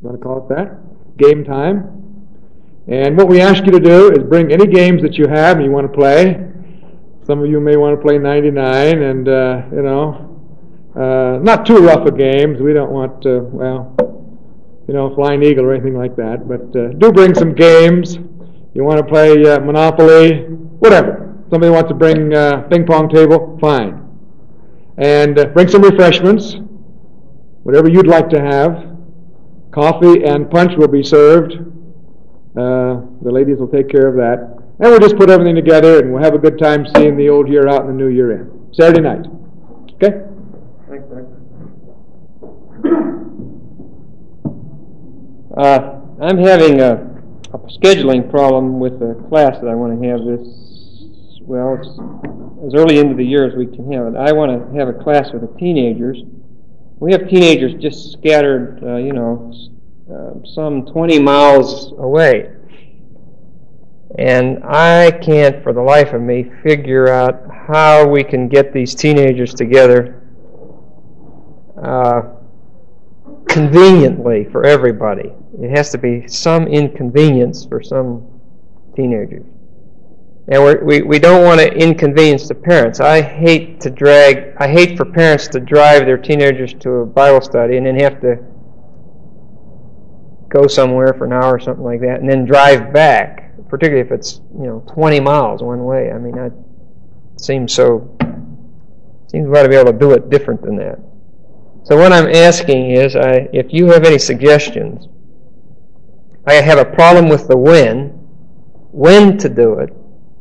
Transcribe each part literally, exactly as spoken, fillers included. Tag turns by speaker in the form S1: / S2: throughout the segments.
S1: want to call it that, game time. And what we ask you to do is bring any games that you have and you want to play. Some of you may want to play ninety-nine, and, uh, you know, uh, not too rough of games. We don't want, uh, well, you know, Flying Eagle or anything like that. But uh, do bring some games. You want to play uh, Monopoly, whatever. Somebody wants to bring uh, ping pong table, fine. And uh, bring some refreshments, whatever you'd like to have. Coffee and punch will be served. Uh, the ladies will take care of that. And we'll just put everything together and we'll have a good time seeing the old year out and the new year in. Saturday night. Okay?
S2: Thanks, Doug. Uh, I'm having a, a scheduling problem with the class that I want to have this, well, it's as early into the year as we can have it. I want to have a class with the teenagers. We have teenagers just scattered, uh, you know, uh, some twenty miles away. And I can't, for the life of me, figure out how we can get these teenagers together uh, conveniently for everybody. It has to be some inconvenience for some teenagers. And we're, we we don't want to inconvenience the parents. I hate to drag, I hate for parents to drive their teenagers to a Bible study and then have to go somewhere for an hour or something like that and then drive back, particularly if it's, you know, twenty miles one way. I mean, that seems so, seems we ought to be able to do it different than that. So what I'm asking is, I, if you have any suggestions, I have a problem with the when, when to do it,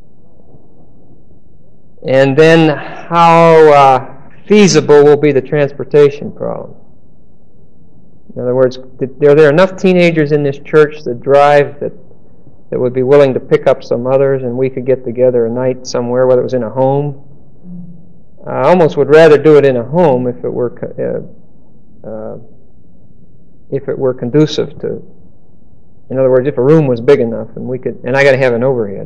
S2: and then how uh, feasible will be the transportation problem. In other words, are there enough teenagers in this church that drive that that would be willing to pick up some others and we could get together a night somewhere, whether it was in a home? I almost would rather do it in a home if it were uh, uh, if it were conducive to. In other words, if a room was big enough and we could, and I got to have an overhead.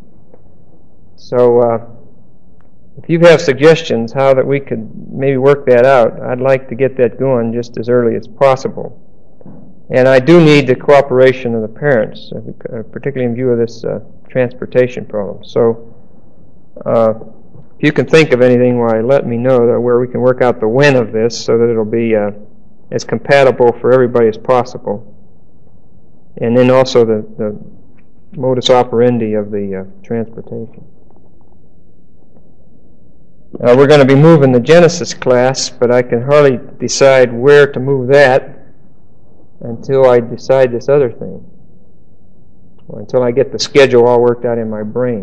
S2: So. Uh, If you have suggestions how that we could maybe work that out, I'd like to get that going just as early as possible. And I do need the cooperation of the parents, particularly in view of this uh, transportation problem. So uh, if you can think of anything, why, let me know that where we can work out the when of this so that it'll be uh, as compatible for everybody as possible. And then also the, the modus operandi of the uh, transportation. Uh, we're going to be moving the Genesis class, but I can hardly decide where to move that until I decide this other thing, or until I get the schedule all worked out in my brain.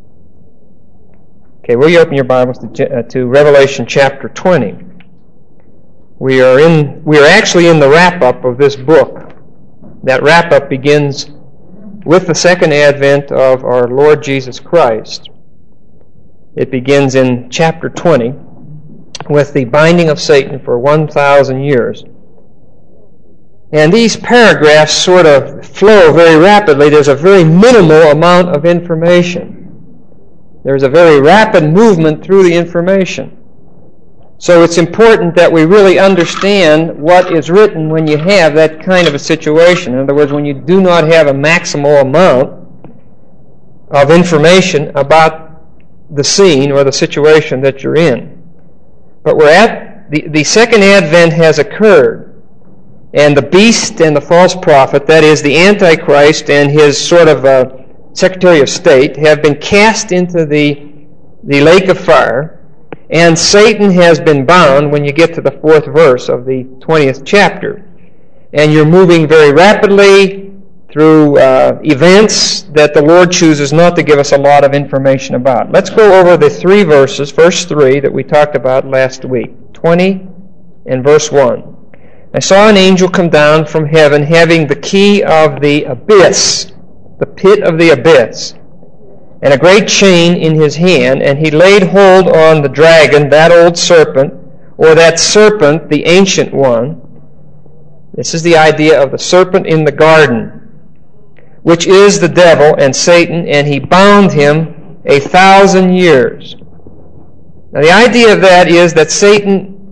S2: Okay, will you open your Bibles to, uh, to Revelation chapter twenty? We are in. We are actually in the wrap-up of this book. That wrap-up begins with the second advent of our Lord Jesus Christ. It begins in chapter twenty with the binding of Satan for one thousand years. And these paragraphs sort of flow very rapidly. There's a very minimal amount of information. There's a very rapid movement through the information. So it's important that we really understand what is written when you have that kind of a situation. In other words, when you do not have a maximal amount of information about the scene or the situation that you're in. But we're at, the, the second advent has occurred, and the beast and the false prophet, that is the Antichrist and his sort of uh, Secretary of State, have been cast into the, the lake of fire, and Satan has been bound when you get to the fourth verse of the twentieth chapter. And you're moving very rapidly through uh, events that the Lord chooses not to give us a lot of information about. Let's go over the three verses, verse three, that we talked about last week. twenty and verse one. I saw an angel come down from heaven having the key of the abyss, the pit of the abyss, and a great chain in his hand, and he laid hold on the dragon, that old serpent, or that serpent, the ancient one. This is the idea of the serpent in the garden, which is the devil and Satan, and he bound him a thousand years. Now the idea of that is that Satan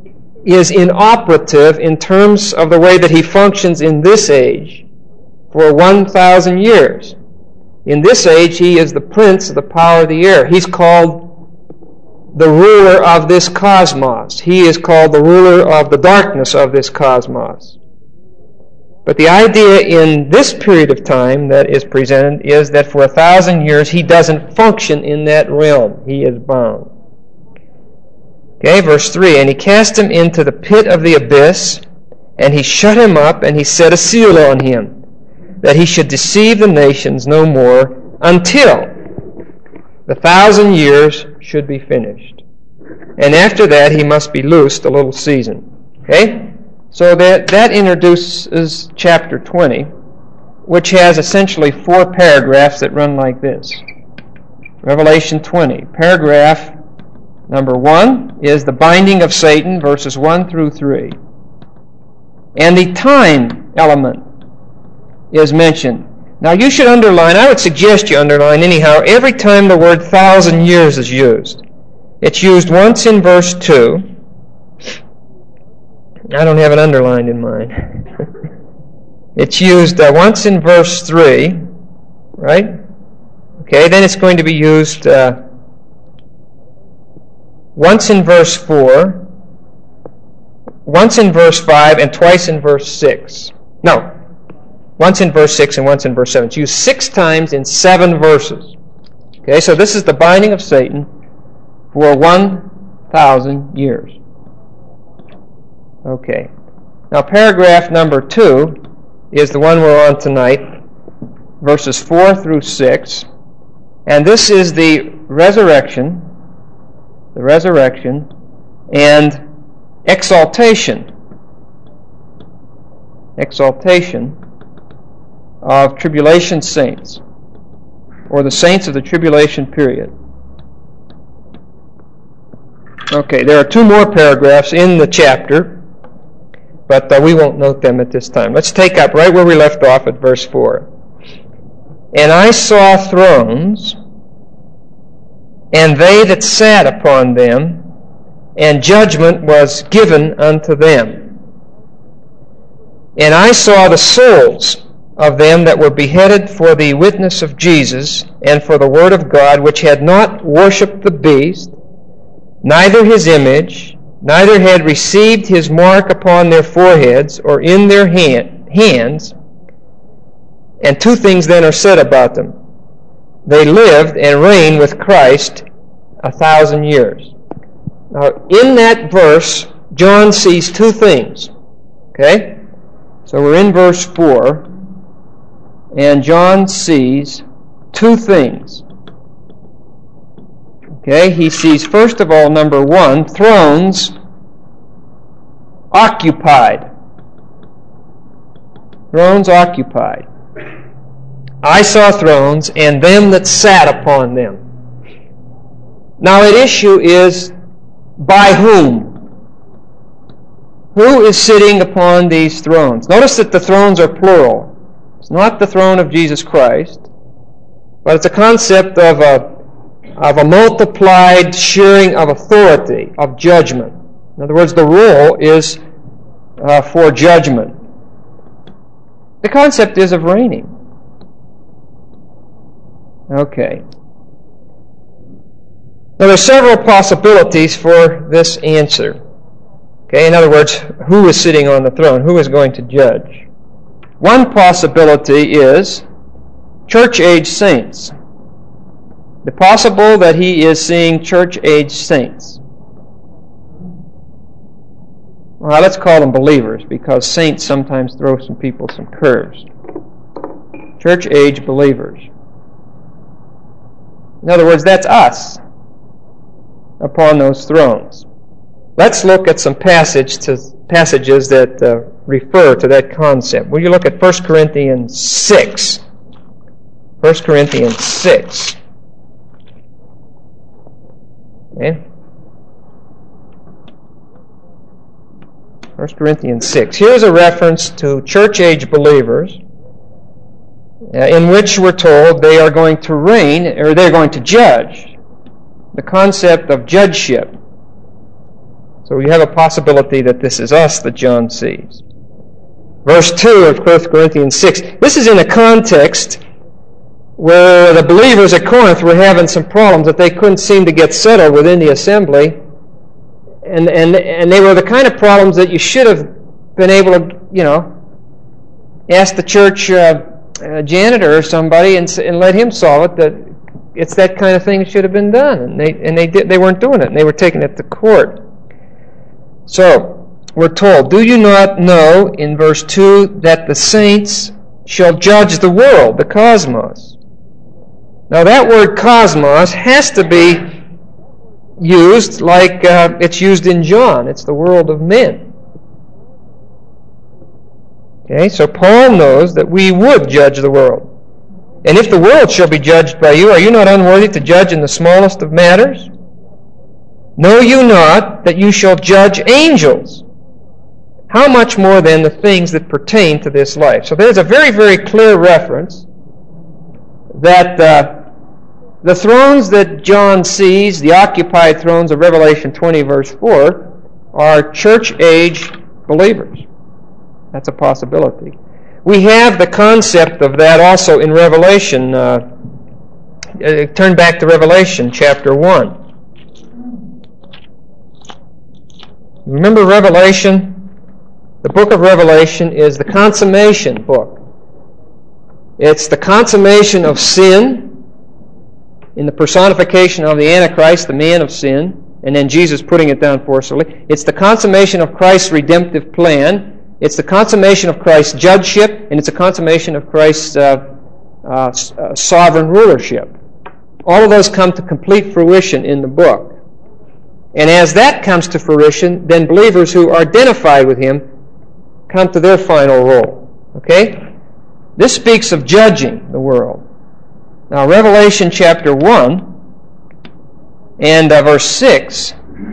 S2: is inoperative in terms of the way that he functions in this age for one thousand years. In this age, he is the prince of the power of the air. He's called the ruler of this cosmos. He is called the ruler of the darkness of this cosmos. But the idea in this period of time that is presented is that for a thousand years he doesn't function in that realm. He is bound. Okay, verse three, and he cast him into the pit of the abyss, and he shut him up, and he set a seal on him, that he should deceive the nations no more until the thousand years should be finished. And after that he must be loosed a little season. Okay? So that, that introduces chapter twenty, which has essentially four paragraphs that run like this. Revelation twenty. Paragraph number one is the binding of Satan, verses one through three. And the time element is mentioned. Now you should underline, I would suggest you underline anyhow, every time the word thousand years is used. It's used once in verse two. I don't have it underlined in mine. It's used uh, once in verse three, right? Okay, then it's going to be used uh, once in verse four, once in verse five, and twice in verse six. No, once in verse six and once in verse seven. It's used six times in seven verses. Okay, so this is the binding of Satan for one thousand years. Okay. Now paragraph number two is the one we're on tonight, verses four through six. And this is the resurrection, the resurrection and exaltation, exaltation of tribulation saints, or the saints of the tribulation period. Okay, there are two more paragraphs in the chapter, but uh, we won't note them at this time. Let's take up right where we left off at verse four. And I saw thrones, and they that sat upon them, and judgment was given unto them. And I saw the souls of them that were beheaded for the witness of Jesus, and for the word of God, which had not worshipped the beast, neither his image, neither had received his mark upon their foreheads or in their hand, hands. And two things then are said about them. They lived and reigned with Christ a thousand years. Now, in that verse, John sees two things. Okay? So we're in verse four, and John sees two things. Okay, he sees, first of all, number one, thrones occupied. Thrones occupied. I saw thrones, and them that sat upon them. Now at issue is, by whom? Who is sitting upon these thrones? Notice that the thrones are plural. It's not the throne of Jesus Christ, but it's a concept of a of a multiplied sharing of authority, of judgment. In other words, the rule is uh, for judgment. The concept is of reigning. Okay. Now, there are several possibilities for this answer. Okay, in other words, who is sitting on the throne? Who is going to judge? One possibility is church-age saints. The possible that he is seeing church-age saints. Well, let's call them believers, because saints sometimes throw some people some curves. Church-age believers. In other words, that's us upon those thrones. Let's look at some passage to, passages that uh, refer to that concept. Will you look at First Corinthians six? First Corinthians six. Okay. First Corinthians six. Here's a reference to church-age believers uh, in which we're told they are going to reign, or they're going to judge. The concept of judgeship. So you have a possibility that this is us that John sees. Verse two of First Corinthians six. This is in a context where the believers at Corinth were having some problems that they couldn't seem to get settled within the assembly. And, and, and they were the kind of problems that you should have been able to, you know, ask the church uh, uh, janitor or somebody and, and let him solve it. That it's that kind of thing that should have been done. And they, and they, did, they weren't doing it, and they were taking it to court. So, we're told, do you not know, in verse two, that the saints shall judge the world, the cosmos? Now that word cosmos has to be used like uh, it's used in John. It's the world of men. Okay, so Paul knows that we would judge the world. And if the world shall be judged by you, are you not unworthy to judge in the smallest of matters? Know you not that you shall judge angels? How much more then the things that pertain to this life? So there's a very, very clear reference that uh, the thrones that John sees, the occupied thrones of Revelation twenty, verse four, are church-age believers. That's a possibility. We have the concept of that also in Revelation. Uh, uh, turn back to Revelation chapter one. Remember Revelation? The book of Revelation is the consummation book. It's the consummation of sin in the personification of the Antichrist, the man of sin, and then Jesus putting it down forcefully. It's the consummation of Christ's redemptive plan. It's the consummation of Christ's judgeship, and it's a consummation of Christ's uh, uh, uh, sovereign rulership. All of those come to complete fruition in the book. And as that comes to fruition, then believers who are identified with Him come to their final role. Okay? This speaks of judging the world. Now, Revelation chapter one and uh, verse six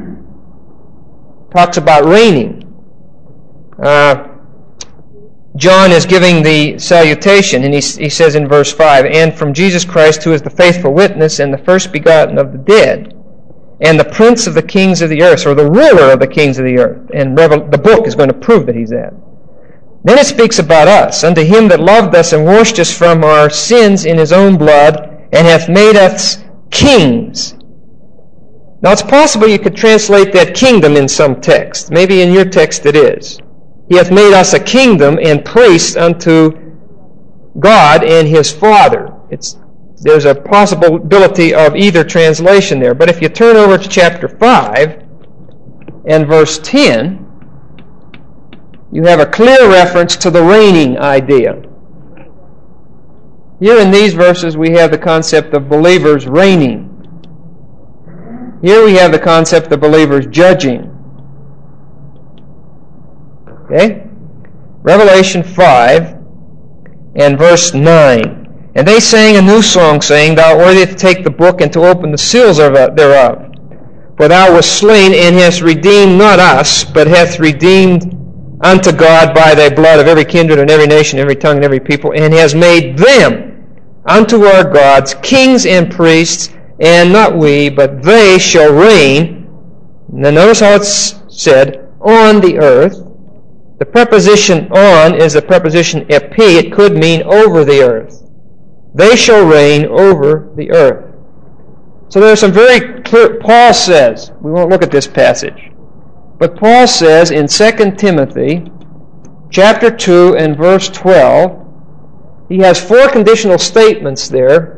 S2: talks about reigning. Uh, John is giving the salutation, and he, he says in verse five, and from Jesus Christ, who is the faithful witness and the first begotten of the dead, and the prince of the kings of the earth, or the ruler of the kings of the earth. And Revel- the book is going to prove that he's that. Then it speaks about us, unto him that loved us and washed us from our sins in his own blood, and hath made us kings. Now it's possible you could translate that kingdom in some text. Maybe in your text it is. He hath made us a kingdom and priests unto God and his Father. It's, there's a possibility of either translation there. But if you turn over to chapter five and verse ten, you have a clear reference to the reigning idea. Here in these verses we have the concept of believers reigning. Here we have the concept of believers judging. Okay? Revelation five and verse nine. And they sang a new song, saying, Thou art worthy to take the book and to open the seals thereof. For thou wast slain and hast redeemed not us, but hast redeemed unto God by thy blood of every kindred and every nation, every tongue and every people, and has made them unto our gods kings and priests, and not we, but they shall reign. Now notice how it's said, on the earth. The preposition on is the preposition epi. It could mean over the earth. They shall reign over the earth. So there's some very clear, Paul says, we won't look at this passage, but Paul says in Second Timothy chapter two and verse twelve, he has four conditional statements there.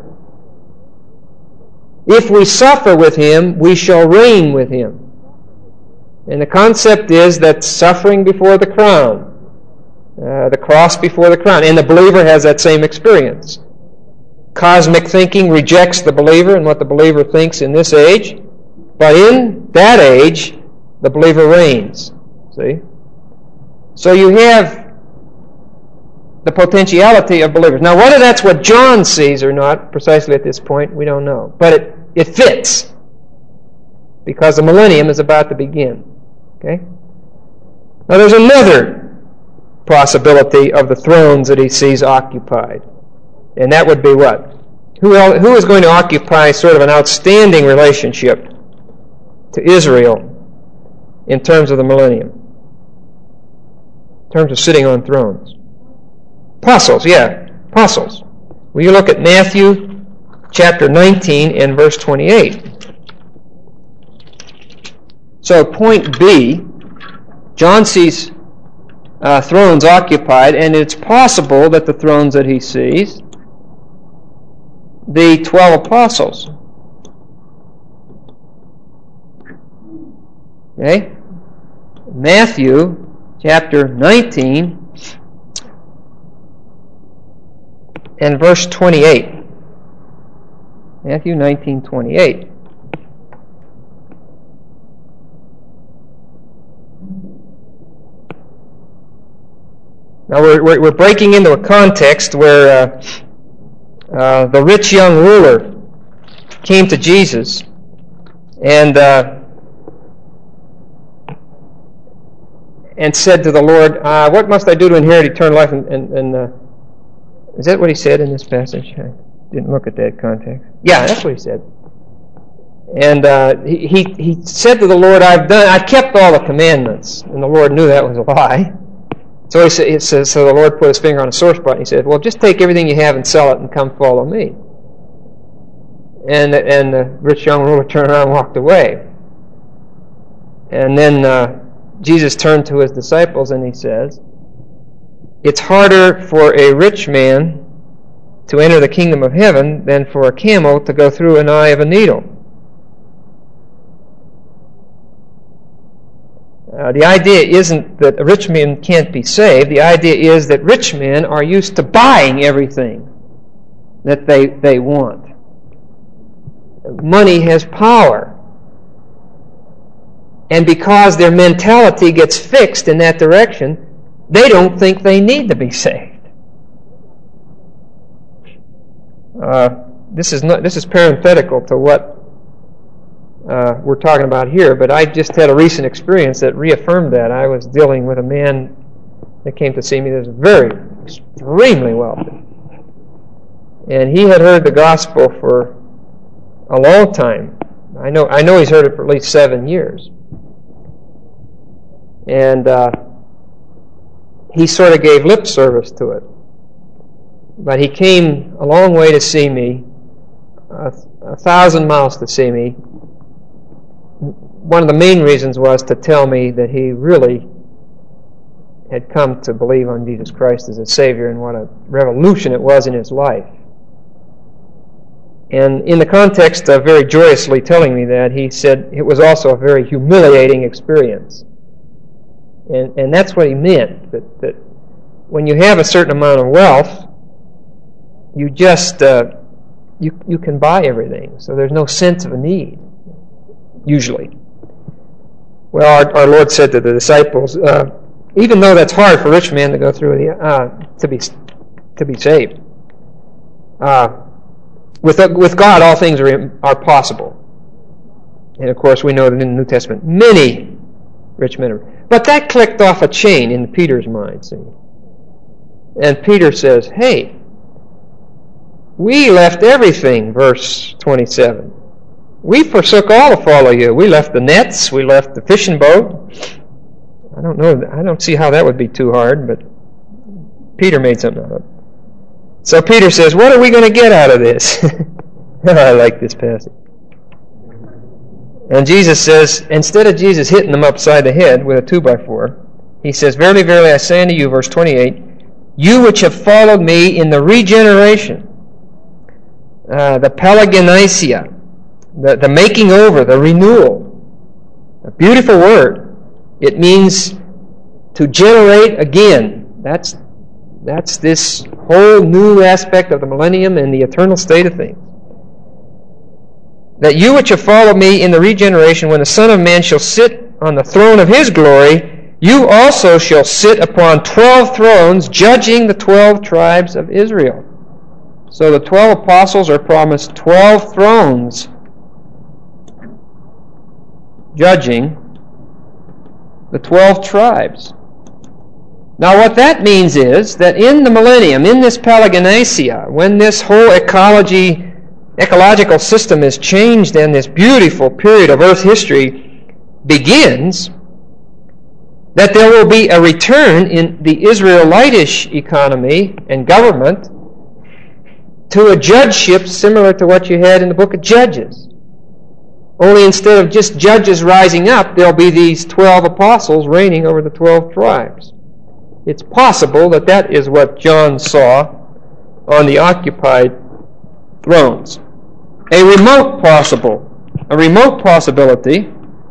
S2: If we suffer with him, we shall reign with him. And the concept is that suffering before the crown, uh, the cross before the crown, and the believer has that same experience. Cosmic thinking rejects the believer and what the believer thinks in this age, but in that age, the believer reigns. See? So you have the potentiality of believers. Now, whether that's what John sees or not, precisely at this point, we don't know. But it, it fits, because the millennium is about to begin. Okay? Now, there's another possibility of the thrones that he sees occupied. And that would be what? Who, else, who is going to occupy sort of an outstanding relationship to Israel? in terms of the millennium, in terms of sitting on thrones. Apostles, yeah, apostles. Will you look at Matthew chapter nineteen and verse twenty-eight? So point B, John sees uh, thrones occupied, and it's possible that the thrones that he sees, the twelve apostles. Okay? Matthew chapter nineteen and verse twenty-eight. Matthew nineteen, twenty-eight. Now we're, we're, we're breaking into a context where uh, uh, the rich young ruler came to Jesus and uh, and said to the Lord, uh, what must I do to inherit eternal life? And, and, and uh, is that what he said in this passage? I didn't look at that context. Yeah, that's what he said. And uh, he, he he said to the Lord, I've done, I've kept all the commandments. And the Lord knew that was a lie. So he, sa- he says, so the Lord put his finger on a sore spot, and he said, well, just take everything you have and sell it and come follow me. And, and the rich young ruler turned around and walked away. And then uh, Jesus turned to his disciples and he says, it's harder for a rich man to enter the kingdom of heaven than for a camel to go through an eye of a needle. Uh, the idea isn't that rich men can't be saved. The idea is that rich men are used to buying everything that they, they want. Money has power. And because their mentality gets fixed in that direction, they don't think they need to be saved. Uh, this is not. This is parenthetical to what uh, we're talking about here, but I just had a recent experience that reaffirmed that. I was dealing with a man that came to see me that was very, extremely wealthy. And he had heard the gospel for a long time. I know, I know he's heard it for at least seven years. And uh, he sort of gave lip service to it. But he came a long way to see me, a, a thousand miles to see me. One of the main reasons was to tell me that he really had come to believe on Jesus Christ as a Savior, and what a revolution it was in his life. And in the context of very joyously telling me that, he said it was also a very humiliating experience. And, and that's what he meant, that, that when you have a certain amount of wealth, you just, uh, you, you can buy everything. So there's no sense of a need, usually. Well, our, our Lord said to the disciples, uh, even though that's hard for rich men to go through, the, uh, to be to be saved, uh, with with God all things are are possible. And of course, we know that in the New Testament, many rich men are. But that clicked off a chain in Peter's mind. See, and Peter says, "Hey, we left everything." Verse twenty-seven. We forsook all to follow you. We left the nets. We left the fishing boat. I don't know. I don't see how that would be too hard, but Peter made something of it. So Peter says, what are we going to get out of this? I like this passage. And Jesus says, instead of Jesus hitting them upside the head with a two by four, he says, verily, verily, I say unto you, verse twenty-eight, you which have followed me in the regeneration, uh, the Pelaginesia, The, the making over, the renewal. A beautiful word. It means to generate again. That's, that's this whole new aspect of the millennium and the eternal state of things. That you which have followed me in the regeneration, when the Son of Man shall sit on the throne of his glory, you also shall sit upon twelve thrones, judging the twelve tribes of Israel. So the twelve apostles are promised twelve thrones, judging the twelve tribes. Now what that means is that in the millennium, in this Pelaginesia, when this whole ecology, ecological system is changed and this beautiful period of earth history begins, that there will be a return in the Israelitish economy and government to a judgeship similar to what you had in the book of Judges. Only instead of just judges rising up, there'll be these twelve apostles reigning over the twelve tribes. It's possible that that is what John saw on the occupied thrones. A remote possible, a remote possibility,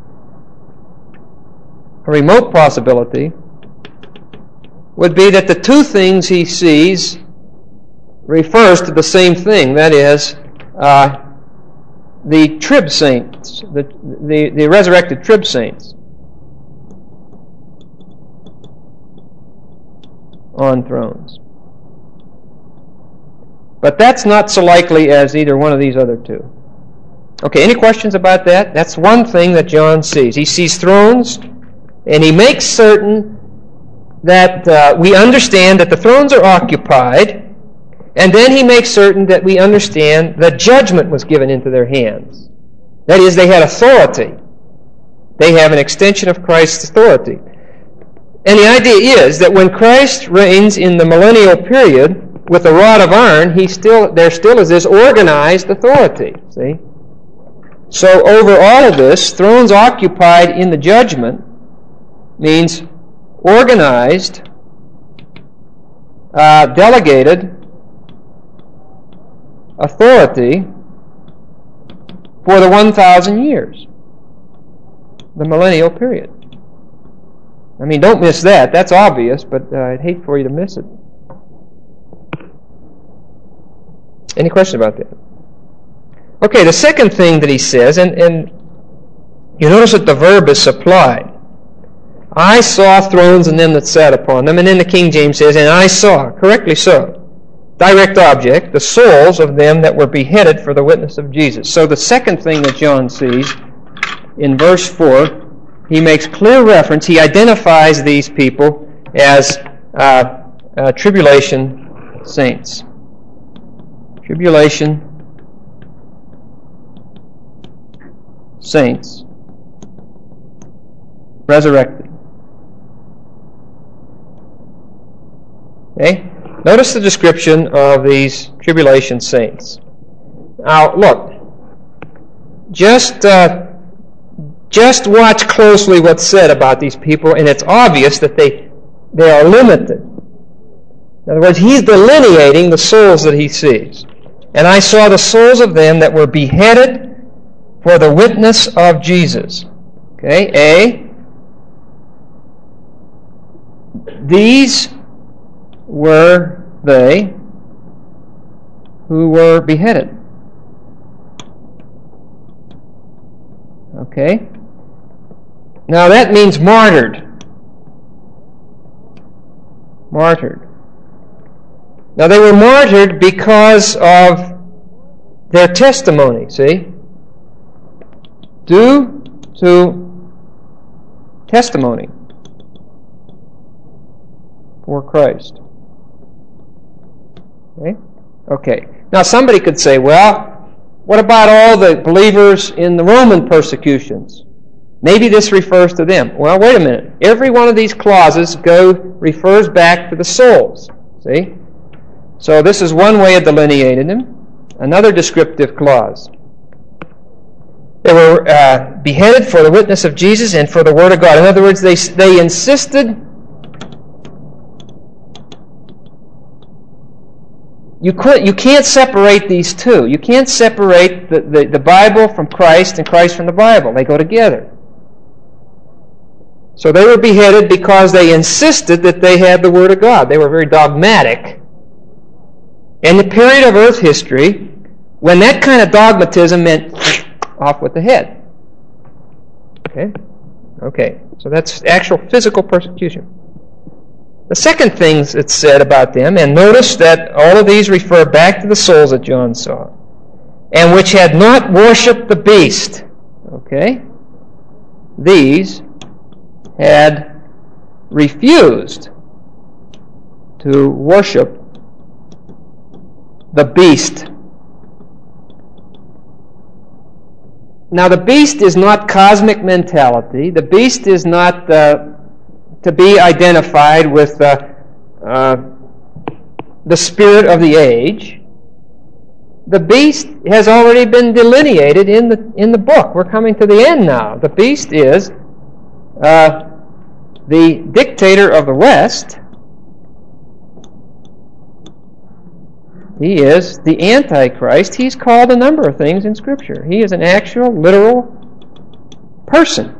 S2: a remote possibility would be that the two things he sees refers to the same thing, that is, uh, the trib saints, the, the, the resurrected trib saints on thrones. But that's not so likely as either one of these other two. Okay, any questions about that? That's one thing that John sees. He sees thrones, and he makes certain that uh, we understand that the thrones are occupied, and then he makes certain that we understand that judgment was given into their hands. That is, they had authority. They have an extension of Christ's authority. And the idea is that when Christ reigns in the millennial period with a rod of iron, he still there still is this organized authority. See? So over all of this, thrones occupied in the judgment means organized, uh, delegated authority for the one thousand years, the millennial period. I mean, don't miss that. That's obvious, but uh, I'd hate for you to miss it. Any question about that? Okay, the second thing that he says, and, and you notice that the verb is supplied. I saw thrones and them that sat upon them, and then the King James says, and I saw, correctly so, direct object, the souls of them that were beheaded for the witness of Jesus. So the second thing that John sees in verse four, he makes clear reference, he identifies these people as uh, uh, tribulation saints. Tribulation saints resurrected. Okay? Notice the description of these tribulation saints. Now, look, just uh, just watch closely what's said about these people, and it's obvious that they they are limited. In other words, he's delineating the souls that he sees. And I saw the souls of them that were beheaded for the witness of Jesus. Okay, A. These were they who were beheaded. Okay? Now that means martyred. Martyred. Now they were martyred because of their testimony, see? Due to testimony for Christ. Okay? Okay. Now somebody could say, well, what about all the believers in the Roman persecutions? Maybe this refers to them. Well, wait a minute. Every one of these clauses go refers back to the souls. See? So this is one way of delineating them. Another descriptive clause. They were uh, beheaded for the witness of Jesus and for the Word of God. In other words, they they insisted. You could, you can't separate these two. You can't separate the, the, the Bible from Christ and Christ from the Bible. They go together. So they were beheaded because they insisted that they had the Word of God. They were very dogmatic. In the period of earth history, when that kind of dogmatism meant off with the head. Okay? Okay. So that's actual physical persecution. The second thing that's said about them, and notice that all of these refer back to the souls that John saw, and which had not worshipped the beast. Okay? These had refused to worship the beast. Now the beast is not cosmic mentality. The beast is not uh, to be identified with the, uh, the spirit of the age. The beast has already been delineated in the in the book. We're coming to the end now. The beast is uh, the dictator of the West. He is the Antichrist. He's called a number of things in Scripture. He is an actual, literal person.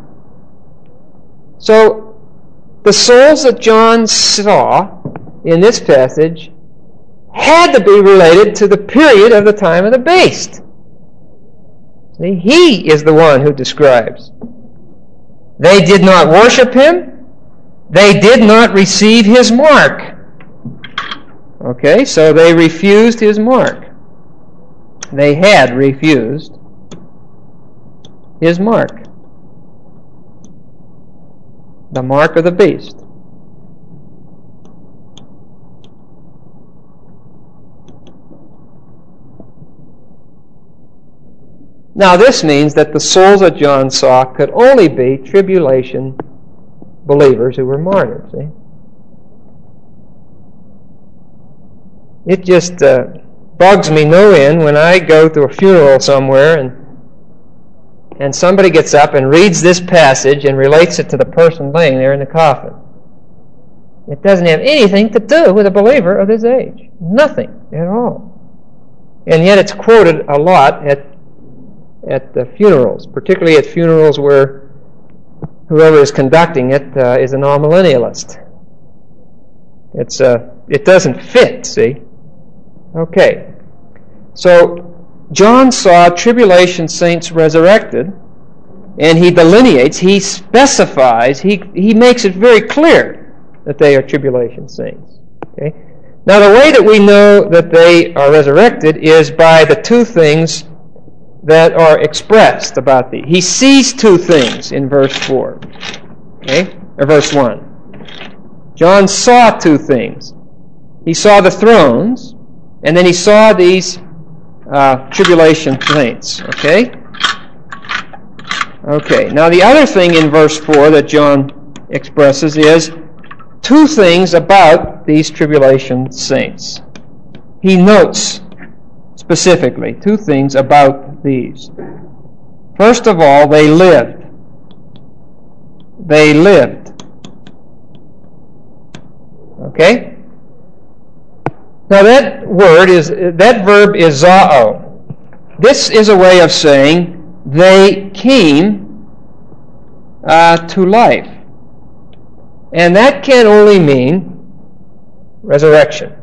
S2: So, the souls that John saw in this passage had to be related to the period of the time of the beast. See, he is the one who describes. They did not worship him. They did not receive his mark. Okay, so they refused his mark. They had refused his mark. The mark of the beast. Now this means that the souls that John saw could only be tribulation believers who were martyred. See? It just uh, bugs me no end when I go to a funeral somewhere and and somebody gets up and reads this passage and relates it to the person laying there in the coffin. It doesn't have anything to do with a believer of this age. Nothing at all. And yet it's quoted a lot at at the funerals, particularly at funerals where whoever is conducting it uh, is an amillennialist. It's uh, it doesn't fit, see? Okay. So John saw tribulation saints resurrected, and he delineates, he specifies, he, he makes it very clear that they are tribulation saints. Okay? Now the way that we know that they are resurrected is by the two things that are expressed about these. He sees two things in verse four. Okay? Or verse one. John saw two things. He saw the thrones, and then he saw these uh, tribulation saints. Okay? Okay. Now the other thing in verse four that John expresses is two things about these tribulation saints. He notes specifically two things about these. First of all, they lived. They lived. Okay? Now that word is, that verb is zao. This is a way of saying they came uh, to life. And that can only mean resurrection.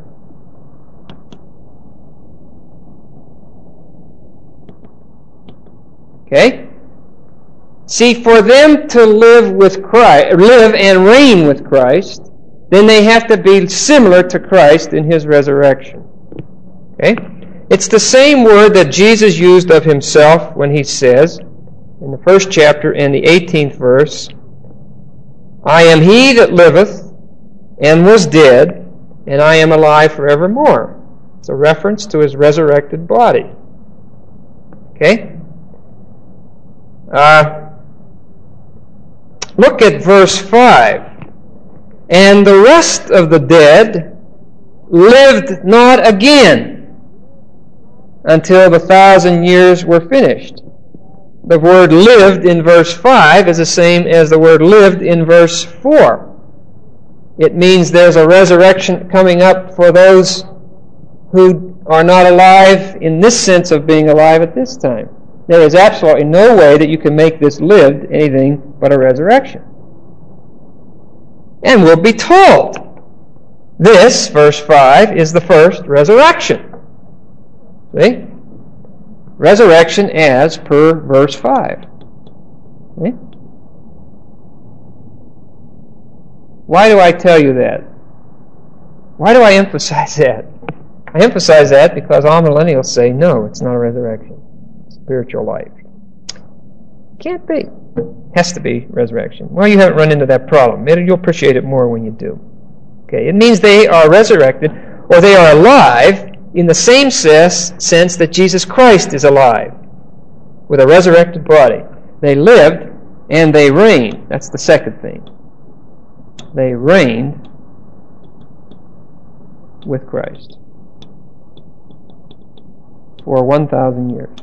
S2: Okay? See, for them to live with Christ, live and reign with Christ, then they have to be similar to Christ in his resurrection. Okay? It's the same word that Jesus used of himself when he says, in the first chapter and the eighteenth verse, I am he that liveth and was dead, and I am alive forevermore. It's a reference to his resurrected body. Okay? Uh, look at verse five. And the rest of the dead lived not again until the thousand years were finished. The word lived in verse five is the same as the word lived in verse four. It means there's a resurrection coming up for those who are not alive in this sense of being alive at this time. There is absolutely no way that you can make this lived anything but a resurrection. And we'll be told, this, verse five, is the first resurrection. See? Resurrection as per verse five. See? Why do I tell you that? Why do I emphasize that? I emphasize that because all millennials say, no, it's not a resurrection. It's spiritual life. Can't be. Has to be resurrection. Well, you haven't run into that problem. You'll appreciate it more when you do. Okay, it means they are resurrected, or they are alive in the same sense that Jesus Christ is alive, with a resurrected body. They lived and they reign. That's the second thing. they reigned with Christ for one thousand years.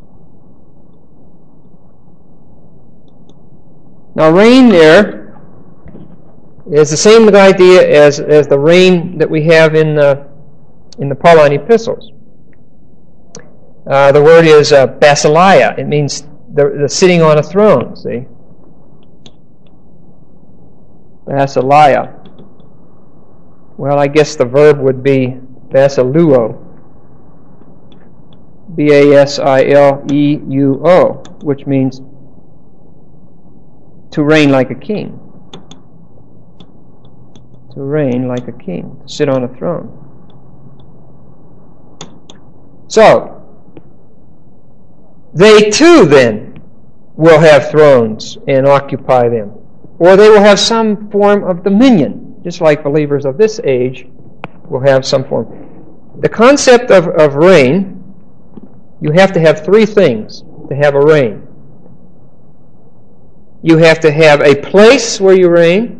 S2: Now, reign there is the same idea as, as the reign that we have in the, in the Pauline epistles. Uh, the word is uh, basileia. It means the, the sitting on a throne, see? Basileia. Well, I guess the verb would be basiluo. B A S I L E U O, which means to reign like a king. To reign like a king. To sit on a throne. So, they too then will have thrones and occupy them. Or they will have some form of dominion, just like believers of this age will have some form. The concept of, of reign, you have to have three things to have a reign. You have to have a place where you reign.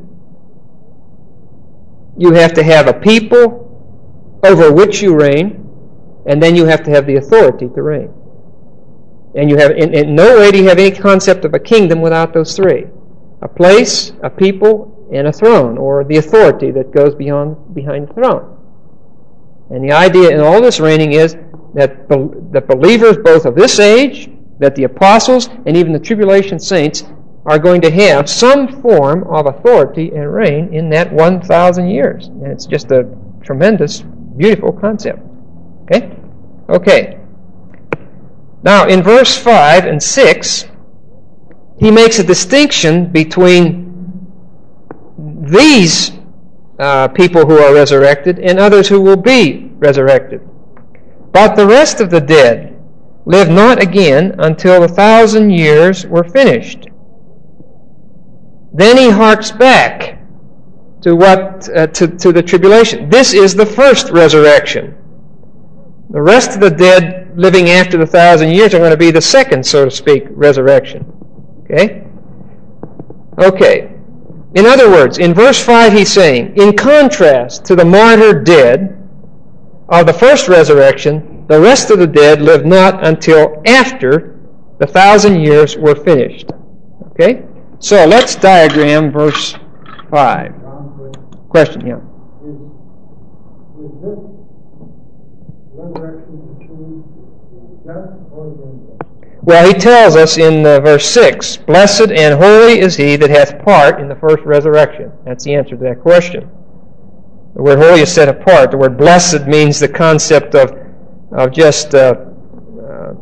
S2: You have to have a people over which you reign. And then you have to have the authority to reign. And you have, in, in no way do you have any concept of a kingdom without those three. A place, a people, and a throne, or the authority that goes beyond behind the throne. And the idea in all this reigning is that the believers both of this age, that the apostles, and even the tribulation saints are going to have some form of authority and reign in that one thousand years. And it's just a tremendous, beautiful concept. Okay? Okay. Now, in verse five and six, he makes a distinction between these uh, people who are resurrected and others who will be resurrected. But the rest of the dead live not again until the thousand years were finished. Then he harks back to what uh, to, to the tribulation. This is the first resurrection. The rest of the dead living after the thousand years are going to be the second, so to speak, resurrection. Okay? Okay. In other words, in verse five he's saying, in contrast to the martyred dead of the first resurrection, the rest of the dead lived not until after the thousand years were finished. Okay? So let's diagram verse five. Question, yeah.
S3: Is, is this resurrection between just or against?
S2: Well, he tells us in uh, verse six, blessed and holy is he that hath part in the first resurrection. That's the answer to that question. The word holy is set apart. The word blessed means the concept of, of just uh, uh,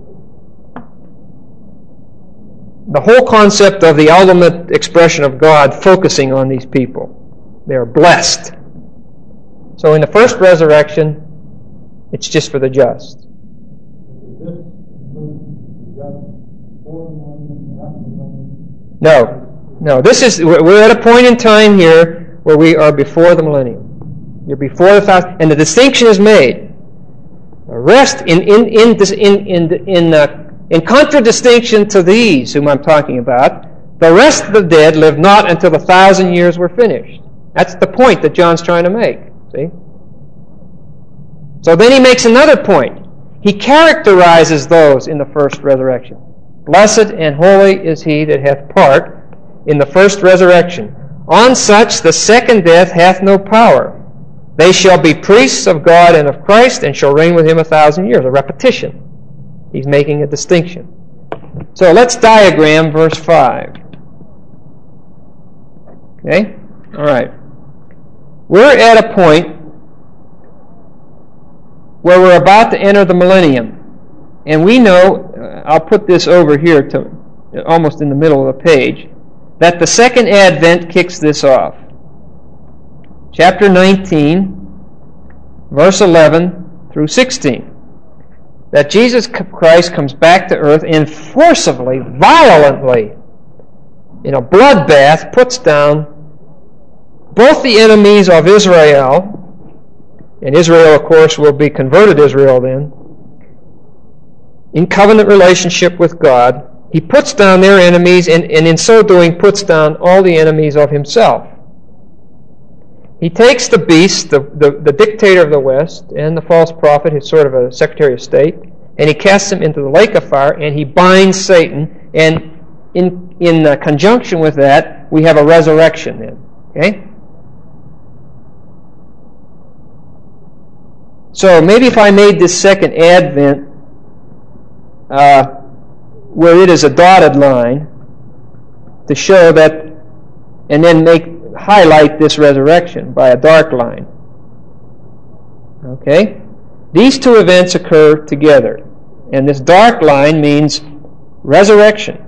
S2: the whole concept of the ultimate expression of God focusing on these people. They are blessed. So in the first resurrection, it's just for the just. No, no. This is we're at a point in time here where we are before the millennium. You're before the thousand, and the distinction is made. The rest in in in this in in in uh, in contradistinction to these whom I'm talking about, the rest of the dead live not until the thousand years were finished. That's the point that John's trying to make. See? So then he makes another point. He characterizes those in the first resurrection. Blessed and holy is he that hath part in the first resurrection. On such the second death hath no power. They shall be priests of God and of Christ, and shall reign with him a thousand years. A repetition. He's making a distinction. So let's diagram verse five. Okay? All right. We're at a point where we're about to enter the millennium. And we know, uh, I'll put this over here to almost in the middle of the page, that the second advent kicks this off. Chapter nineteen, verse eleven through sixteen. That Jesus Christ comes back to earth and forcibly, violently, in a bloodbath, puts down both the enemies of Israel, and Israel, of course, will be converted Israel then, in covenant relationship with God. He puts down their enemies, and, and in so doing puts down all the enemies of himself. He takes the beast, the, the, the dictator of the West, and the false prophet, who's sort of a Secretary of State, and he casts him into the lake of fire, and he binds Satan, and in, in uh, conjunction with that, we have a resurrection then. Okay? So maybe if I made this second advent uh, where it is a dotted line to show that, and then make highlight this resurrection by a dark line. Okay? These two events occur together. And this dark line means resurrection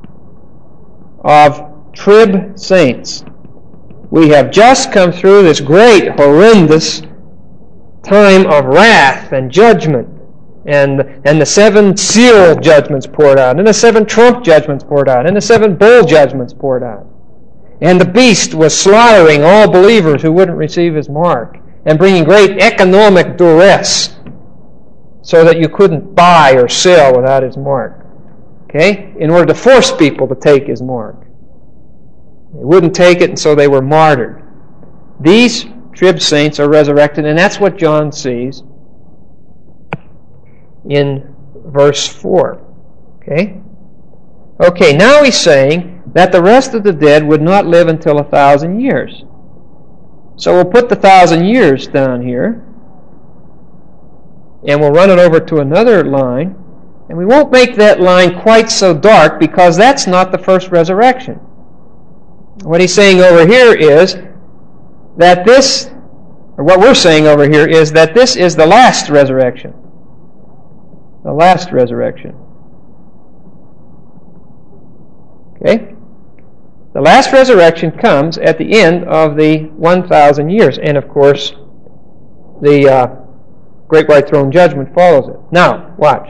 S2: of trib saints. We have just come through this great, horrendous time of wrath and judgment, and, and the seven seal judgments poured out, and the seven trump judgments poured out, and the seven bowl judgments poured out. And the beast was slaughtering all believers who wouldn't receive his mark, and bringing great economic duress so that you couldn't buy or sell without his mark. Okay? In order to force people to take his mark. They wouldn't take it, and so they were martyred. These trib saints are resurrected, and that's what John sees in verse four. Okay? Okay, now he's saying that the rest of the dead would not live until a thousand years. So we'll put the thousand years down here, and we'll run it over to another line, and we won't make that line quite so dark because that's not the first resurrection. What he's saying over here is that this, or what we're saying over here is that this is the last resurrection. The last resurrection. Okay? The last resurrection comes at the end of the one thousand years. And of course, the uh, Great White Throne Judgment follows it. Now, watch.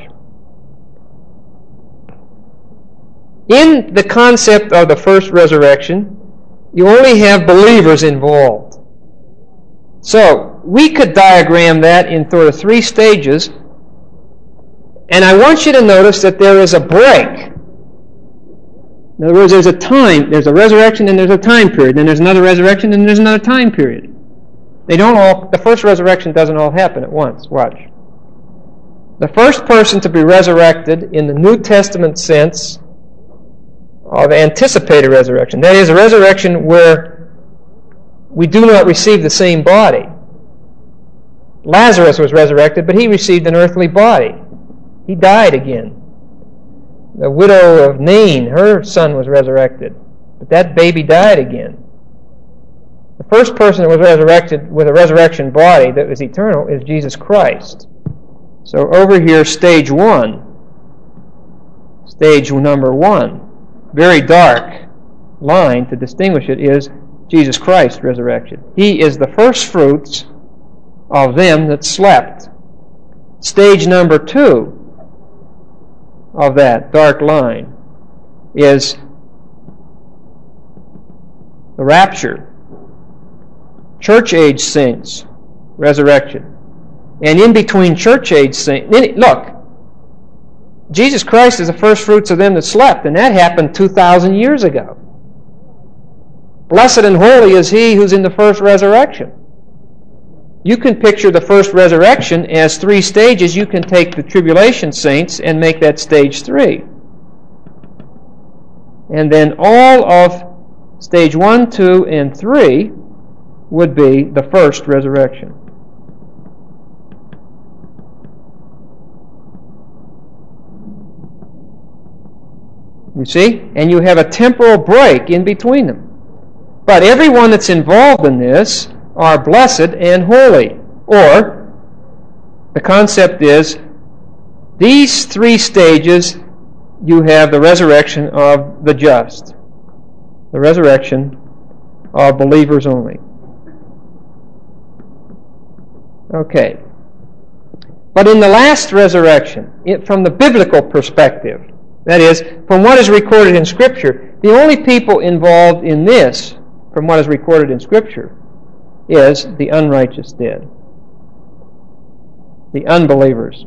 S2: In the concept of the first resurrection, you only have believers involved. So, we could diagram that in sort of three stages. And I want you to notice that there is a break. In other words, there's a time, there's a resurrection and there's a time period. Then there's another resurrection and there's another time period. They don't all, the first resurrection doesn't all happen at once. Watch. The first person to be resurrected in the New Testament sense of anticipated resurrection, that is, a resurrection where we do not receive the same body. Lazarus was resurrected, but he received an earthly body. He died again. The widow of Nain, her son was resurrected, but that baby died again. The first person that was resurrected with a resurrection body that was eternal is Jesus Christ. So over here, stage one, stage number one, very dark line to distinguish it is Jesus Christ resurrection. He is the first fruits of them that slept. Stage number two of that dark line is the rapture. Church age saints, resurrection. And in between church age saints, look, Jesus Christ is the first fruits of them that slept, and that happened two thousand years ago. Blessed and holy is he who's in the first resurrection. You can picture the first resurrection as three stages. You can take the tribulation saints and make that stage three. And then all of stage one, two, and three would be the first resurrection. You see? And you have a temporal break in between them. But everyone that's involved in this are blessed and holy. Or, the concept is, these three stages, you have the resurrection of the just. The resurrection of believers only. Okay. But in the last resurrection, it, from the biblical perspective, that is, from what is recorded in Scripture, the only people involved in this, from what is recorded in Scripture, is the unrighteous dead. The unbelievers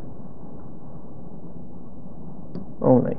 S2: only.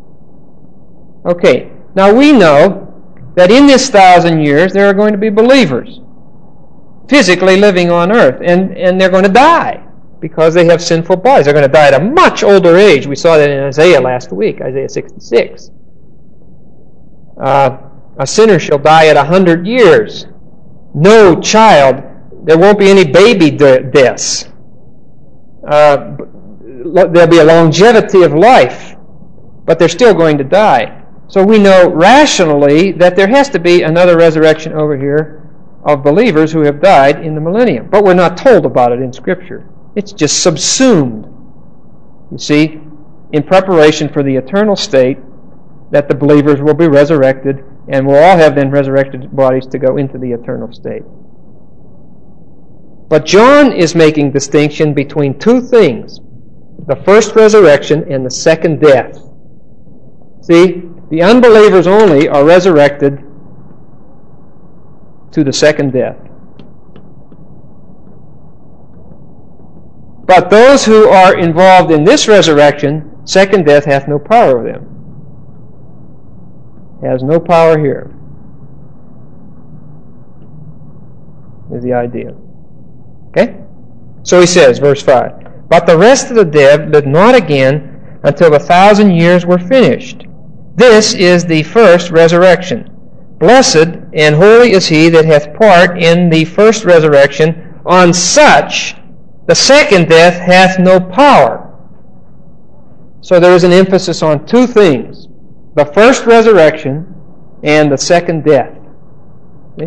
S2: Okay, now we know that in this thousand years there are going to be believers. physically living on earth, and, and they're going to die because they have sinful bodies. They're going to die at a much older age. We saw that in Isaiah last week, Isaiah sixty-six. Uh, a sinner shall die at a hundred years. No child, there won't be any baby de- deaths. Uh, there'll be a longevity of life, but they're still going to die. So we know rationally that there has to be another resurrection over here of believers who have died in the millennium. But we're not told about it in Scripture. It's just subsumed, you see, in preparation for the eternal state that the believers will be resurrected and will all have then resurrected bodies to go into the eternal state. But John is making distinction between two things: the first resurrection and the second death. See, the unbelievers only are resurrected to the second death. But those who are involved in this resurrection, second death hath no power over them. Has no power here, is the idea. Okay? So he says, verse five, but the rest of the dead lived not again until the thousand years were finished. This is the first resurrection. Blessed and holy is he that hath part in the first resurrection. On such the second death hath no power. So there is an emphasis on two things: the first resurrection and the second death. See?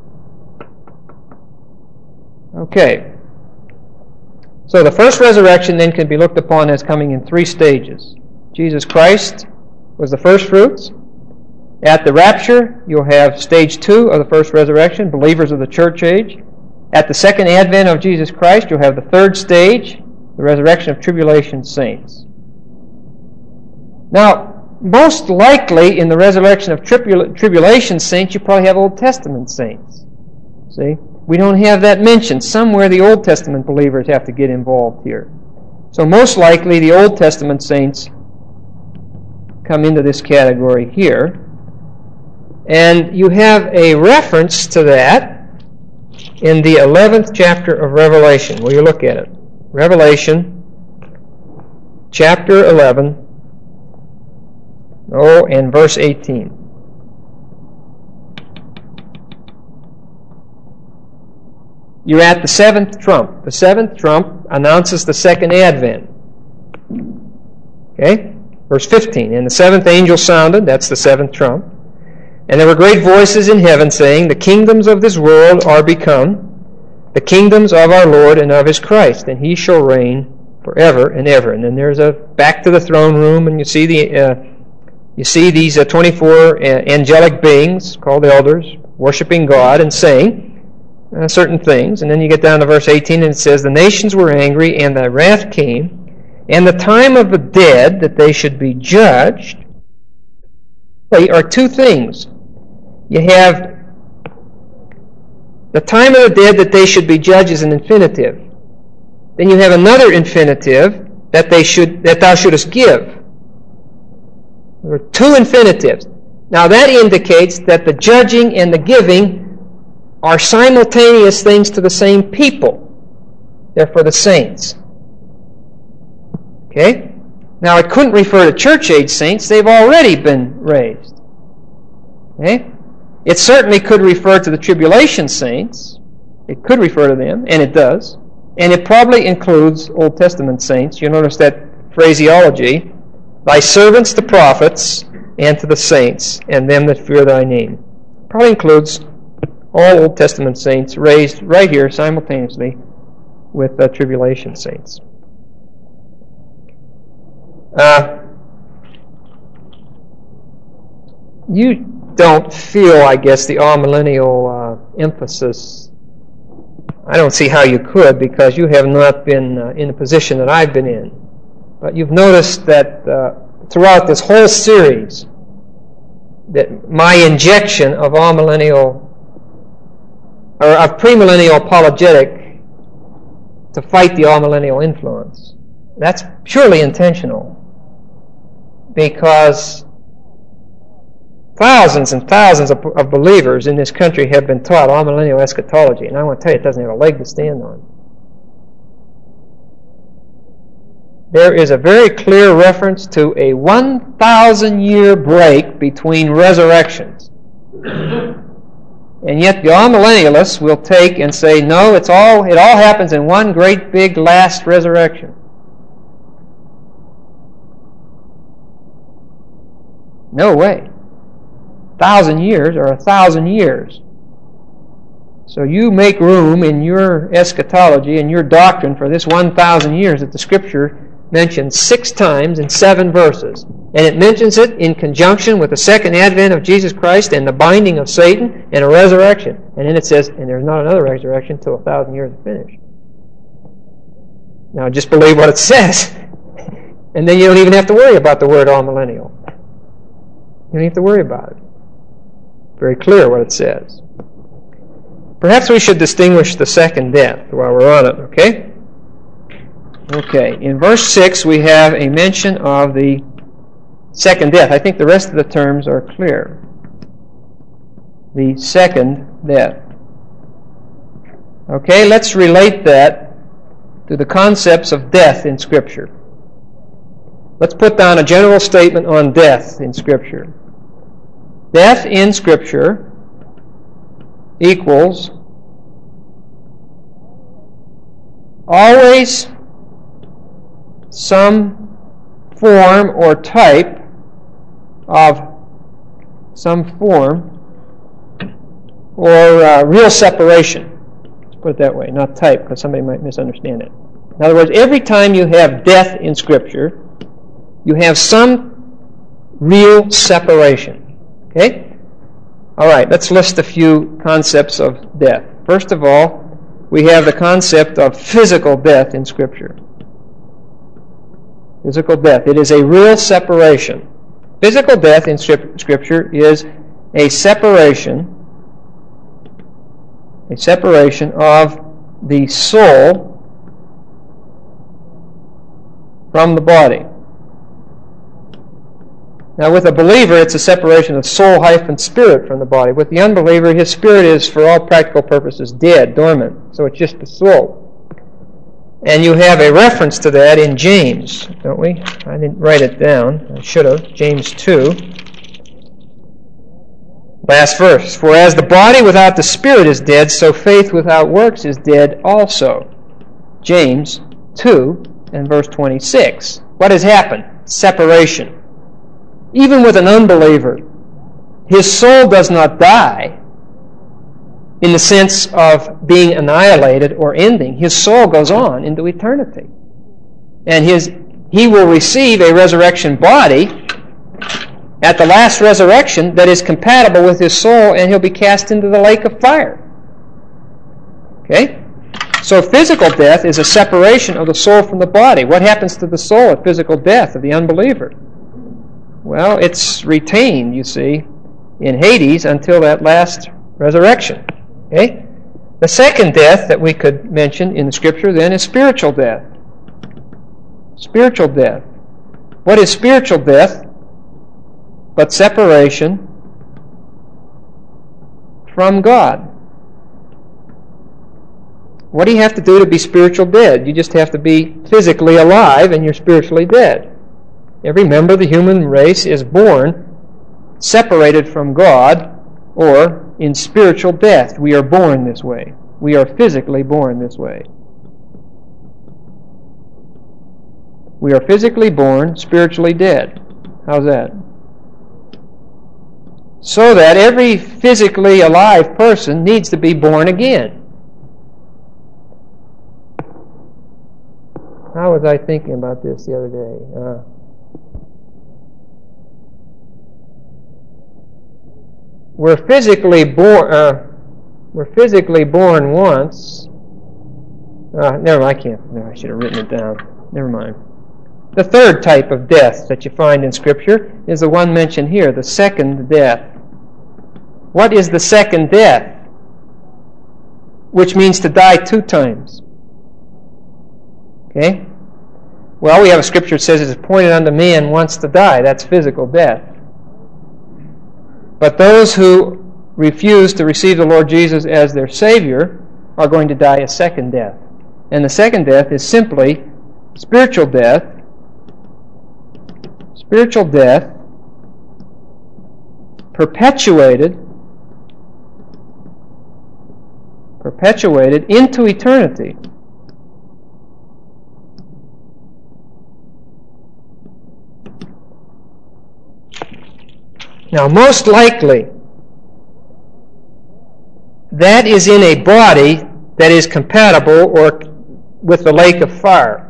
S2: Okay. So the first resurrection then can be looked upon as coming in three stages. Jesus Christ was the first fruits. At the rapture, you'll have stage two of the first resurrection, believers of the church age. At the second advent of Jesus Christ, you'll have the third stage, the resurrection of tribulation saints. Now, most likely in the resurrection of tribula- tribulation saints, you probably have Old Testament saints. See? We don't have that mentioned. Somewhere the Old Testament believers have to get involved here. So most likely the Old Testament saints come into this category here. And you have a reference to that in the eleventh chapter of Revelation. Will you look at it? Revelation chapter eleven, oh, and verse eighteen. You're at the seventh trump. The seventh trump announces the second advent. Okay? Verse fifteen. And the seventh angel sounded, that's the seventh trump. And there were great voices in heaven saying, the kingdoms of this world are become the kingdoms of our Lord and of His Christ, and He shall reign forever and ever. And then there's a back to the throne room, and you see the uh, you see these uh, twenty-four uh, angelic beings called elders worshiping God and saying uh, certain things. And then you get down to verse eighteen, and it says, the nations were angry, and the wrath came, and the time of the dead that they should be judged. Are two things. You have the time of the dead that they should be judged is an infinitive. Then you have another infinitive that they should that thou shouldest give. There are two infinitives. Now that indicates that the judging and the giving are simultaneous things to the same people. They're for the saints. Okay? Now, it couldn't refer to church-age saints. They've already been raised. Okay? It certainly could refer to the tribulation saints. It could refer to them, and it does. And it probably includes Old Testament saints. You notice that phraseology. Thy servants, the prophets, and to the saints, and them that fear thy name. Probably includes all Old Testament saints raised right here simultaneously with the tribulation saints. Uh, you don't feel, I guess, the amillennial uh, emphasis. I don't see how you could, because you have not been uh, in the position that I've been in. But you've noticed that uh, throughout this whole series, that my injection of amillennial, or of premillennial apologetic to fight the amillennial influence, that's purely intentional. Because Thousands and thousands of, of believers in this country have been taught amillennial eschatology, and I want to tell you, it doesn't have a leg to stand on. There is a very clear reference to a one thousand year break between resurrections. And yet the amillennialists will take and say, no, it's all, it all happens in one great big last resurrection. No way. A thousand years are a thousand years. So you make room in your eschatology and your doctrine for this one thousand years that the Scripture mentions six times in seven verses. And it mentions it in conjunction with the second advent of Jesus Christ and the binding of Satan and a resurrection. And then it says, and there's not another resurrection until a thousand years are finished. Now just believe what it says. And then you don't even have to worry about the word amillennial. You don't have to worry about it. Very clear what it says. Perhaps we should distinguish the second death while we're on it, okay? Okay, in verse six we have a mention of the second death. I think the rest of the terms are clear. The second death. Okay, let's relate that to the concepts of death in Scripture. Let's put down a general statement on death in Scripture. Death in Scripture equals always some form or type of some form or uh, real separation. Let's put it that way, not type, because somebody might misunderstand it. In other words, every time you have death in Scripture, you have some real separation. Okay? All right, let's list a few concepts of death. First of all, we have the concept of physical death in Scripture. Physical death. It is a real separation. Physical death in Scripture is a separation, a separation of the soul from the body. Now, with a believer, it's a separation of soul hyphen spirit from the body. With the unbeliever, his spirit is, for all practical purposes, dead, dormant. So it's just the soul. And you have a reference to that in James, don't we? I didn't write it down. I should have. James two. Last verse. For as the body without the spirit is dead, so faith without works is dead also. James two and verse twenty-six. What has happened? Separation. Even with an unbeliever, his soul does not die in the sense of being annihilated or ending. His soul goes on into eternity. And his he will receive a resurrection body at the last resurrection that is compatible with his soul, and he'll be cast into the lake of fire. Okay? So physical death is a separation of the soul from the body. What happens to the soul at physical death of the unbeliever? Well, it's retained, you see, in Hades until that last resurrection. Okay? The second death that we could mention in the Scripture then is spiritual death. Spiritual death. What is spiritual death but separation from God? What do you have to do to be spiritual dead? You just have to be physically alive and you're spiritually dead. Every member of the human race is born separated from God or in spiritual death. We are born this way. We are physically born this way. We are physically born, spiritually dead. How's that? So that every physically alive person needs to be born again. How was I thinking about this the other day? Uh, we're physically born. Uh, we're physically born once. Uh, never. I can't. No, I should have written it down. Never mind. The third type of death that you find in Scripture is the one mentioned here, the second death. What is the second death? Which means to die two times. Okay? Well, we have a Scripture that says it is appointed unto man once to die. That's physical death. But those who refuse to receive the Lord Jesus as their Savior are going to die a second death. And the second death is simply spiritual death. Spiritual death perpetuated perpetuated into eternity. Now, most likely, that is in a body that is compatible or with the lake of fire.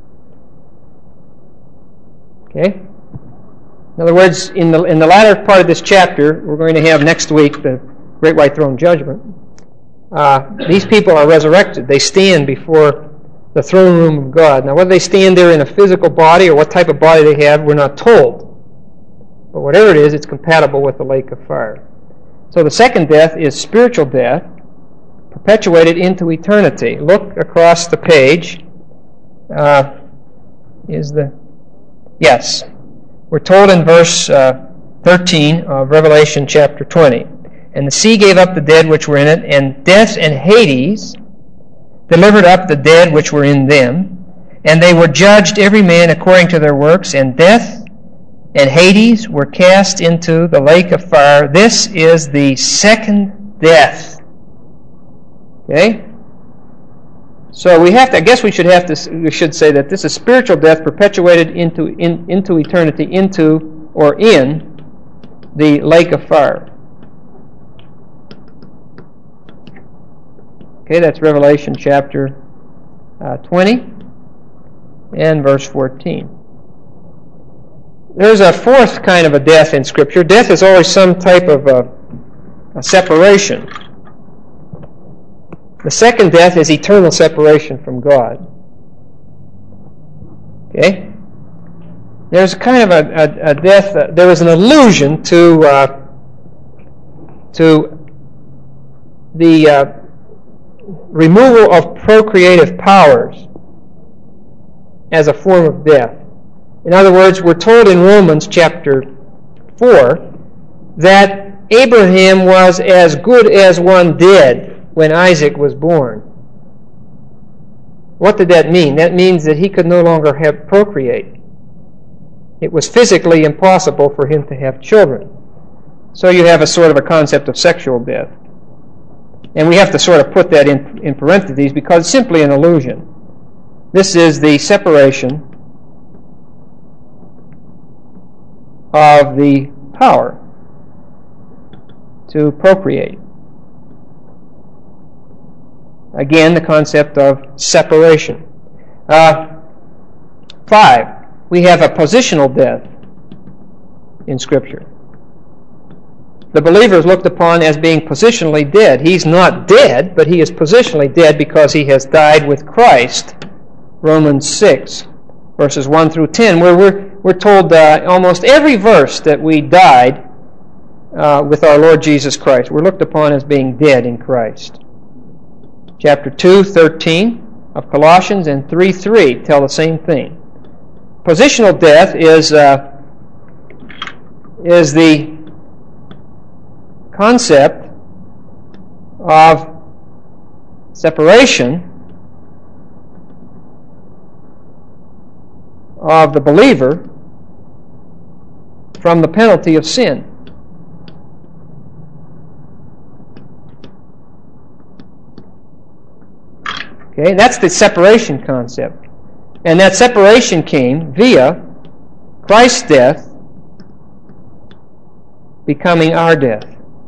S2: Okay? In other words, in the in the latter part of this chapter, we're going to have next week the Great White Throne Judgment. Uh, these people are resurrected. They stand before the throne room of God. Now, whether they stand there in a physical body or what type of body they have, we're not told. But whatever it is, it's compatible with the lake of fire. So the second death is spiritual death, perpetuated into eternity. Look across the page. Uh, is the yes. We're told in verse uh, thirteen of Revelation chapter twenty. And the sea gave up the dead which were in it, and death and Hades delivered up the dead which were in them, and they were judged every man according to their works, and death and Hades were cast into the lake of fire. This is the second death. Okay? So we have to, I guess we should have to, we should say that this is spiritual death perpetuated into in, into eternity, into or in the lake of fire. Okay, that's Revelation chapter uh, twenty and verse fourteen. There's a fourth kind of a death in Scripture. Death is always some type of a, a separation. The second death is eternal separation from God. Okay? There's kind of a, a, a death, uh, there is an allusion to, uh, to the uh, removal of procreative powers as a form of death. In other words, we're told in Romans chapter four that Abraham was as good as one dead when Isaac was born. What did that mean? That means that he could no longer have procreate. It was physically impossible for him to have children. So you have a sort of a concept of sexual death. And we have to sort of put that in, in parentheses because it's simply an illusion. This is the separation of the power to procreate. Again, the concept of separation. Uh, five, we have a positional death in Scripture. The believer is looked upon as being positionally dead. He's not dead, but he is positionally dead because he has died with Christ. Romans six, verses one through ten, where we're, we're told uh, almost every verse that we died uh, with our Lord Jesus Christ. We're looked upon as being dead in Christ. Chapter two, thirteen of Colossians and three three tell the same thing. Positional death is, uh, is the concept of separation of the believer from the penalty of sin. Okay, that's the separation concept. And that separation came via Christ's death becoming our death.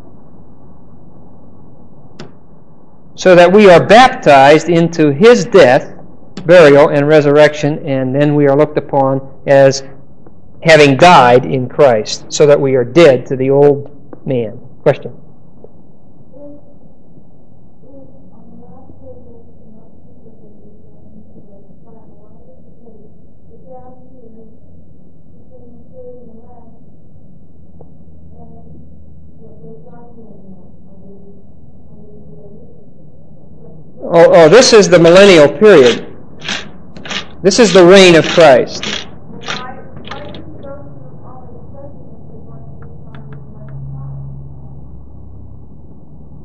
S2: So that we are baptized into His death, burial, and resurrection, and then we are looked upon as having died in Christ, so that we are dead to the old man. Question? Oh, oh, this is the millennial period. This is the reign of Christ.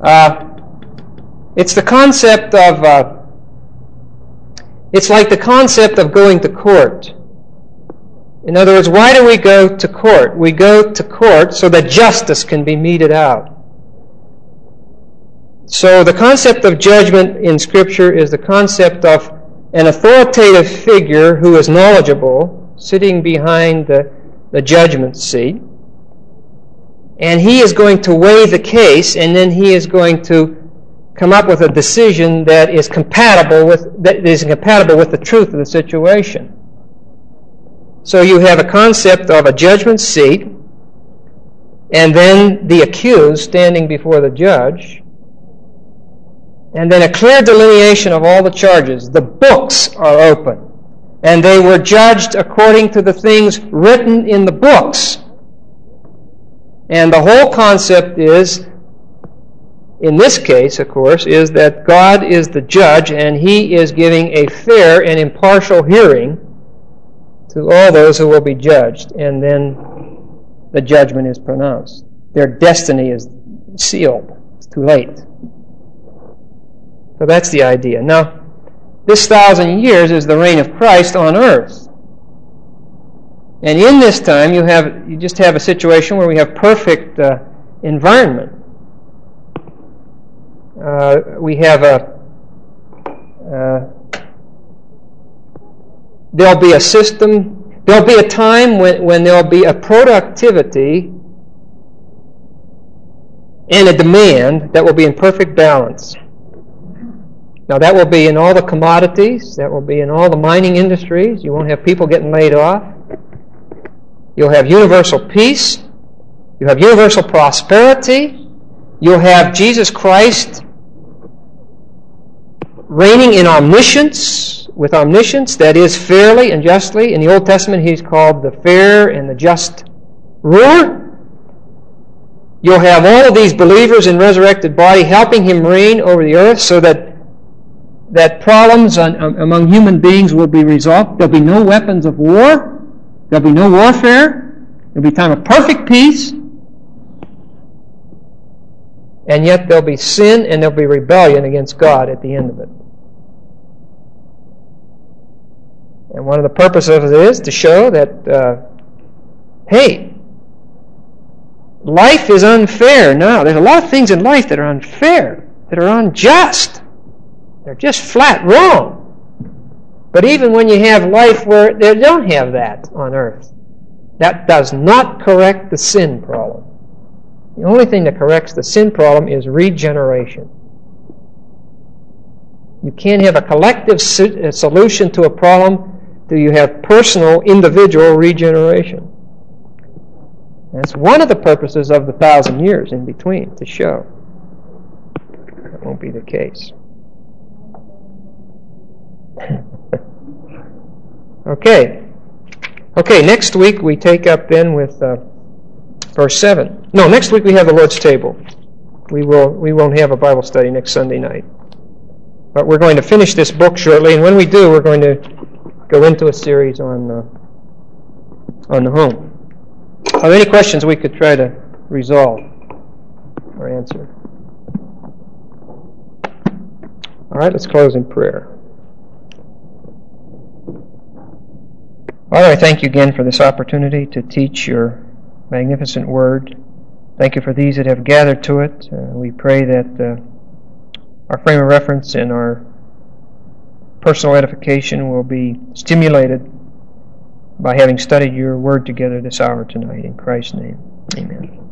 S2: Uh, it's the concept of, uh, it's like the concept of going to court. In other words, why do we go to court? We go to court so that justice can be meted out. So the concept of judgment in Scripture is the concept of an authoritative figure who is knowledgeable, sitting behind the, the judgment seat. And he is going to weigh the case, and then he is going to come up with a decision that is compatible with that is compatible with the truth of the situation. So you have a concept of a judgment seat, and then the accused standing before the judge, and then a clear delineation of all the charges. The books are open, and they were judged according to the things written in the books. And the whole concept is, in this case, of course, is that God is the judge, and He is giving a fair and impartial hearing to all those who will be judged, and then the judgment is pronounced. Their destiny is sealed. It's too late. So that's the idea. Now, this thousand years is the reign of Christ on earth. And in this time, you have you just have a situation where we have perfect uh, environment. Uh, we have a uh, there'll be a system. There'll be a time when when there'll be a productivity and a demand that will be in perfect balance. Now that will be in all the commodities. That will be in all the mining industries. You won't have people getting laid off. You'll have universal peace. You'll have universal prosperity. You'll have Jesus Christ reigning in omniscience, with omniscience, that is fairly and justly. In the Old Testament, He's called the fair and the just ruler. You'll have all of these believers in resurrected body helping Him reign over the earth so that that problems on, um, among human beings will be resolved. There'll be no weapons of war. There'll be no warfare. There'll be a time of perfect peace. And yet there'll be sin and there'll be rebellion against God at the end of it. And one of the purposes of it is to show that, uh, hey, life is unfair now. There's a lot of things in life that are unfair, that are unjust. They're just flat wrong. But even when you have life where they don't have that on earth, that does not correct the sin problem. The only thing that corrects the sin problem is regeneration. You can't have a collective solution to a problem till you have personal, individual regeneration. That's one of the purposes of the thousand years in between, to show that won't be the case. Okay. Okay, next week we take up then with uh, verse seven. No, next week we have the Lord's table. We will we won't have a Bible study next Sunday night. But we're going to finish this book shortly, and when we do, we're going to go into a series on uh, on the home. Are there any questions we could try to resolve or answer? All right, let's close in prayer. Father, I thank You again for this opportunity to teach Your magnificent Word. Thank You for these that have gathered to it. Uh, we pray that uh, our frame of reference and our personal edification will be stimulated by having studied Your Word together this hour tonight. In Christ's name, amen.